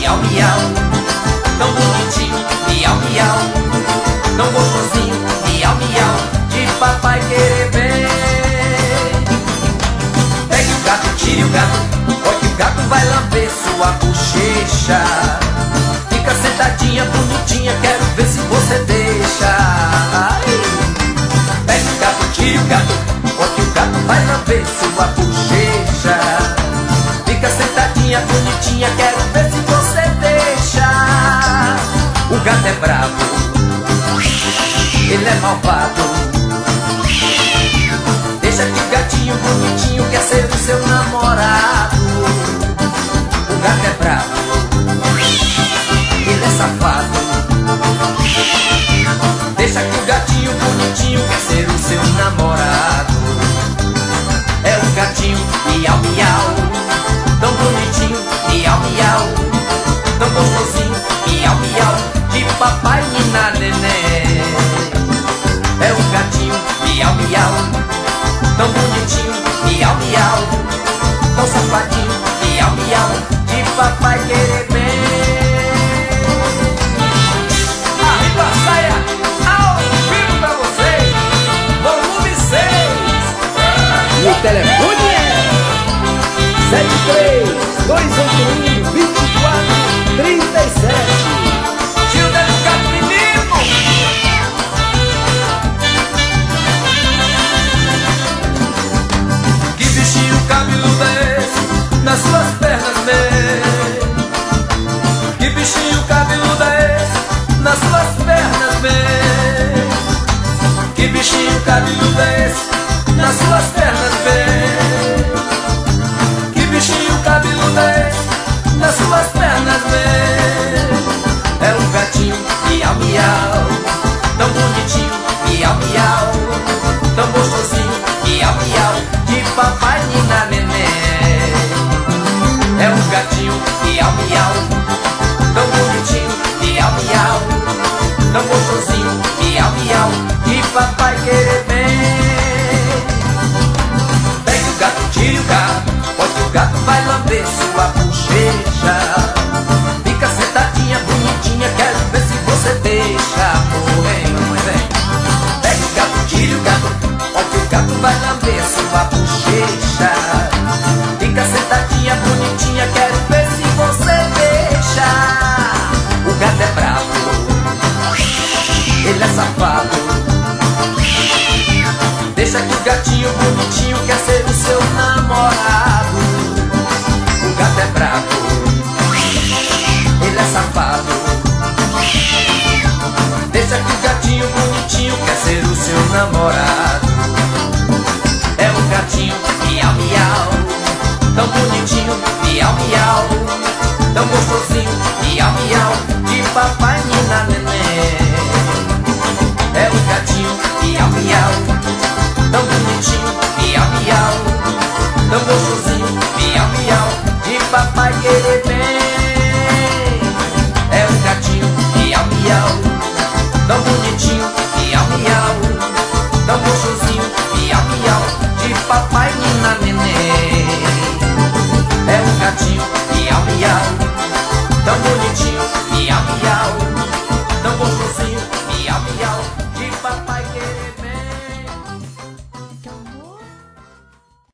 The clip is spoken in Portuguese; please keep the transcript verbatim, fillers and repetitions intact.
miau, miau. Tão bonitinho, miau, miau. Tão gostosinho, miau, miau. De papai querer bem. Pegue o gato, tire o gato, porque o gato vai lamber sua bochecha. Fica sentadinha, bonitinha, quero ver se você deixa. Ai. Pegue o gato, tire o gato, porque o gato vai lamber sua bochecha. Fica sentadinha, bonitinha, quero ver se você deixa. O gato é bravo, ele é malvado. Deixa que o gatinho bonitinho quer ser o seu namorado. O gato é bravo, ele é safado. Deixa que o gatinho bonitinho quer ser o seu namorado. É o gatinho miau, miau. Tão bonitinho, miau, miau. Tão gostosinho, miau, miau. De papai e na neném. É o gatinho miau, miau. Tão bonitinho, miau, miau. Tão safadinho, miau, miau. De papai querer bem. Arriba a saia, ao vivo pra vocês. Volume seis. E o telefone é sete três dois oito um, dois quatro três sete. Gilda do Gato Menino. Que bichinho cabeludo é esse nas suas pernas, vem. Que bichinho cabeludo é esse nas suas pernas, vem. Que bichinho cabeludo é esse nas suas pernas, vem. Que bichinho cabeludo é esse nas suas pernas, vem. É um gatinho miau, miau. Tão bonitinho, miau, miau. Tão gostosinho, miau, miau. De papai e na neném. É um gatinho miau, miau. Tão bonitinho, miau, miau. Tão gostosinho, miau, miau. De papai querer bem. Pegue o gato, tire o gato, porque o gato vai lamber sua bochecha. Fica sentadinha, bonitinha, quero ver se você deixa. Amor, vem, mamãe, vem. Pegue o gato, tire o gato, porque o gato vai lamber sua bochecha. Fica sentadinha, bonitinha, quero ver se você deixa. O gato é bravo, ele é safado. Deixa que o gatinho bonitinho quer ser o seu namorado. O gato é bravo, ele é safado.